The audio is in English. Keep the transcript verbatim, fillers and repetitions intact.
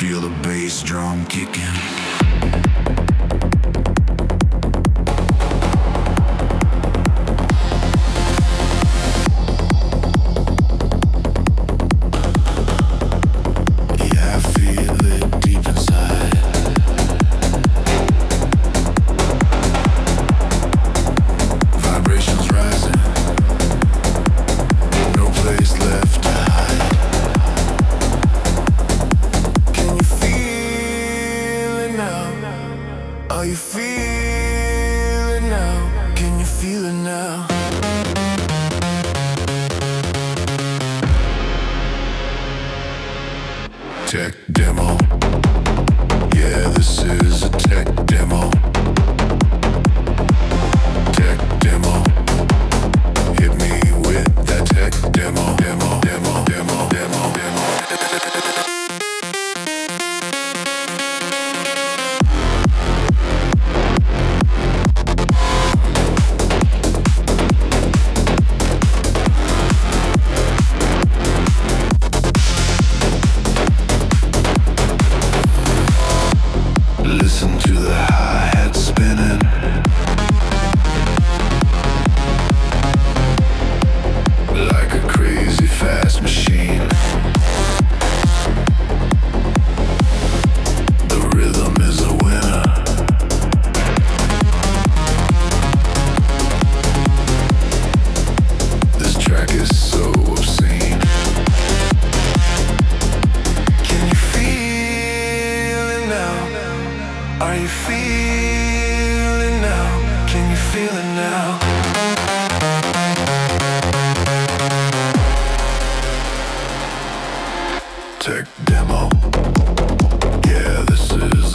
Feel the bass drum kicking. Are you feeling now? Can you feel it now? Tech demo. Yeah, this is a tech demo. Tech demo. Hit me with that tech demo. Demo, demo, demo, demo, demo. Listen to the hi-hat spinning. Like a crazy fast machine. The rhythm is a winner. This track is so obscene. Can you feel it now? Are you feeling now? Can you feel it now? Tech demo. Yeah, this is